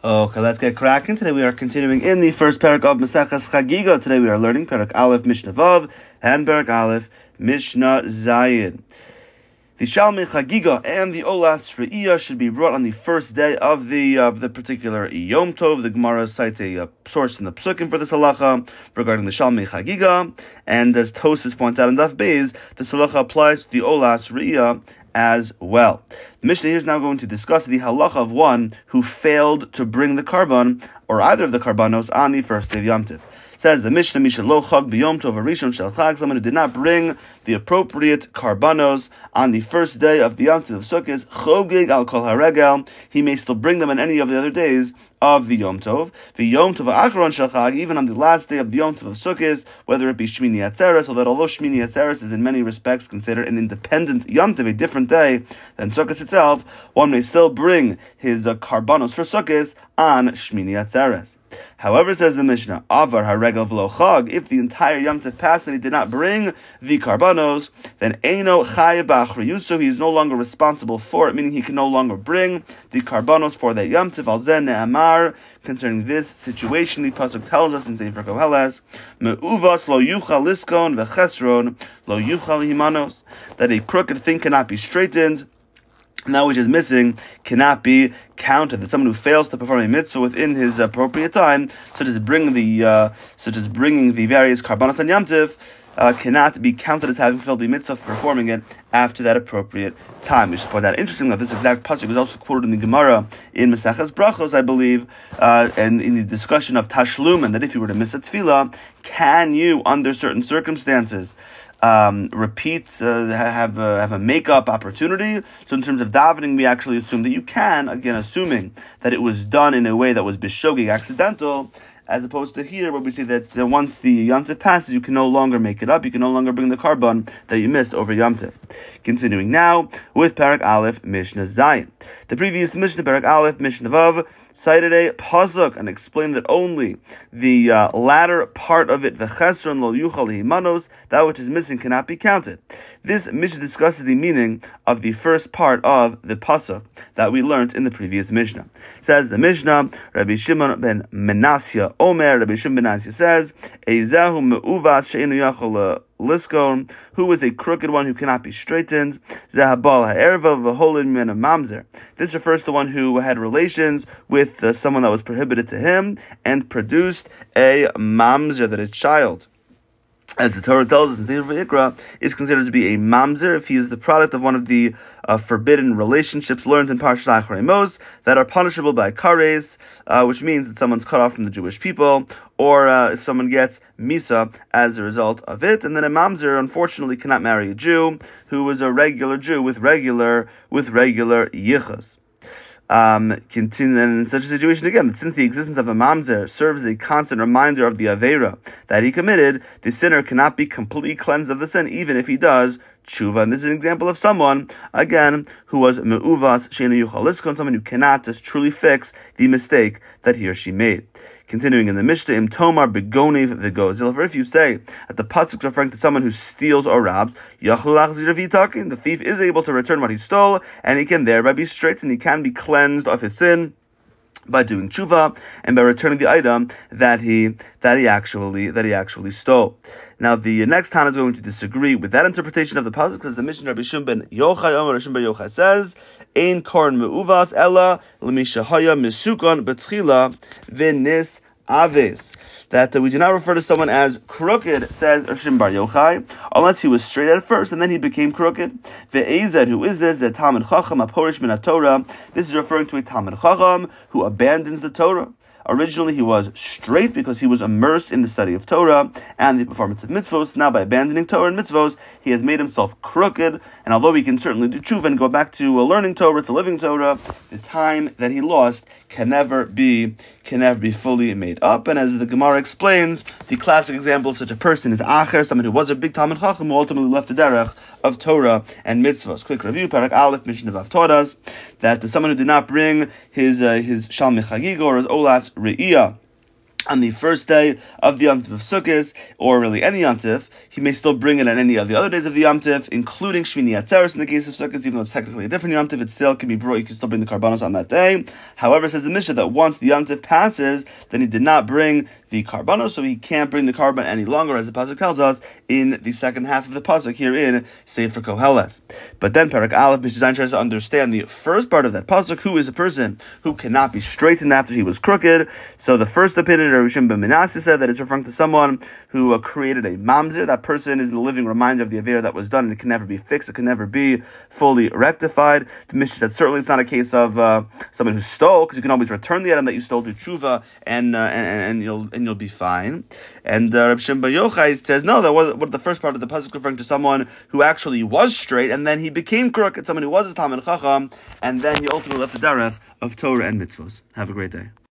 Okay, let's get cracking. Today we are continuing in the first parak of Maseches Chagiga. Today we are learning parak Aleph Mishnah Vav and parak Aleph Mishnah Zayin. The Shalmei Chagiga and the Olas Re'iyah should be brought on the first day of the particular Yom Tov. The Gemara cites a source in the Psukim for this halacha regarding the Shalmei Chagiga, and as Tosfos points out in Daf Beis, this halacha applies to the Olas Re'iyah as well. The Mishnah here is now going to discuss the halacha of one who failed to bring the karban, or either of the karbanos, on the first day of Yom Tov. Says the Mishnah, Misha lo chag b'yom tov arishon shel chag, someone who did not bring the appropriate karbanos on the first day of the Yom Tov of Sukkot, chogeg al kol haregel, he may still bring them on any of the other days of the Yom Tov. The Yom Tov ha'achron shel chag, even on the last day of the Yom Tov of Sukkot, whether it be Shmini Atzeres, so that although Shmini Atzeres is in many respects considered an independent Yom Tov, a different day than Sukkot itself, one may still bring his karbanos for Sukkot on Shmini Atzeres. However, says the Mishnah, Avar haregel v'lo chag, if the entire Yom Tov passed and he did not bring the karbanos, then Eino chayav b'achriyuso, he is no longer responsible for it, meaning he can no longer bring the karbanos for that Yom Tov. Al zeh ne'amar, concerning this situation, the pasuk tells us in Sefer Koheles, me'uvas lo yuchal liskon v'chesron lo yuchal himanos, that a crooked thing cannot be straightened, and that which is missing cannot be counted. That someone who fails to perform a mitzvah within his appropriate time, such as bringing the various karbanos on Yom Tov, cannot be counted as having fulfilled the mitzvah for performing it after that appropriate time. We should point out, interesting that this exact pasuk was also quoted in the Gemara in Maseches Brachos, I believe, and in the discussion of Tashlum, and that if you were to miss a tefillah, can you, under certain circumstances, repeat, have a make-up opportunity? So in terms of davening, we actually assume that you can, again, assuming that it was done in a way that was bishogig, accidental, as opposed to here, where we see that once the Yom Tov passes, you can no longer make it up, you can no longer bring the karban that you missed over Yom Tov. Continuing now with Parak Aleph Mishnah Zayin. The previous Mishnah, Parak Aleph Mishnah Vav, cited a pasuk and explained that only the latter part of it, v'chesron lo yuchal himanos, that which is missing cannot be counted. This Mishnah discusses the meaning of the first part of the pasuk that we learned in the previous Mishnah. Says the Mishnah, Rabbi Shimon ben Menasya Omer, Rabbi Shimon ben Menasya says, Eizahu me'uvas she'enu yachol liskon, who is a crooked one who cannot be straightened. Zahabal ha'erva v'holin min a mamzer. This refers to one who had relations with someone that was prohibited to him and produced a mamzer, that a child, as the Torah tells us in Sefer Vayikra, is considered to be a mamzer if he is the product of one of the forbidden relationships learned in Parshas Acharei Mos that are punishable by kares, which means that someone's cut off from the Jewish people, or if someone gets misa as a result of it. And then a mamzer, unfortunately, cannot marry a Jew who is a regular Jew with regular yichus. Continue, and in such a situation again, since the existence of the mamzer serves as a constant reminder of the aveira that he committed, the sinner cannot be completely cleansed of the sin, even if he does tshuva. And this is an example of someone, again, who was me'uvas she'enu yuchal liskon, someone who cannot just truly fix the mistake that he or she made. Continuing in the Mishnah, Im Tomar Begonev V'Gozil, if you say that the pasuk is referring to someone who steals or robs, the thief is able to return what he stole, and he can thereby be straightened, he can be cleansed of his sin by doing tshuva and by returning the item that he actually stole. Now, the next Tana is going to disagree with that interpretation of the pasuk, because the Mishnah Rabbi Shimon ben Yochai Omer Shimon ben Yochai says, "Ein korn me'uvas ella l'mishahaya misukon betchila v'nis aves." That we do not refer to someone as crooked, says Shimon bar Yochai, unless he was straight at first and then he became crooked. Ve'ezed, who is this? A Talmid Chacham aporish min Torah. This is referring to a Talmid Chacham who abandons the Torah. Originally, he was straight because he was immersed in the study of Torah and the performance of mitzvos. Now, by abandoning Torah and mitzvos, he has made himself crooked. And although he can certainly do tshuva and go back to learning Torah, to living Torah, the time that he lost can never be fully made up. And as the Gemara explains, the classic example of such a person is Acher, someone who was a big Talmid Chacham who ultimately left the derech of Torah and mitzvos. Quick review: Parak Aleph Mishnah Vav taught us that someone who did not bring his Shalmei Chagiga or his Olas Re'iyah on the first day of the Yom Tov of Sukkot, or really any Yom Tov, he may still bring it on any of the other days of the Yom Tov, including Shmini Atzeres in the case of Sukkot, even though it's technically a different Yom Tov, it still can be brought, you can still bring the Karbanos on that day. However, it says the Mishnah that once the Yom Tov passes, then he did not bring the Karbanos, so he can't bring the Karban any longer, as the Pasuk tells us in the second half of the Pasuk here in Sefer Koheles. But then Perek Aleph, Mishnah Zayin tries to understand the first part of that Pasuk, who is a person who cannot be straightened after he was crooked. So the first opinion, Rabbi Shimon ben Manasseh said that it's referring to someone who created a mamzer. That person is the living reminder of the avera that was done, and it can never be fixed. It can never be fully rectified. The Mishnah said certainly it's not a case of someone who stole, because you can always return the item that you stole to tshuva, and you'll be fine. And Rabbi Shimon bar Yochai says no. That was what the first part of the pasuk referring to someone who actually was straight, and then he became crooked. Someone who was a Talmid Chacham, and then he ultimately left the derech of Torah and mitzvos. Have a great day.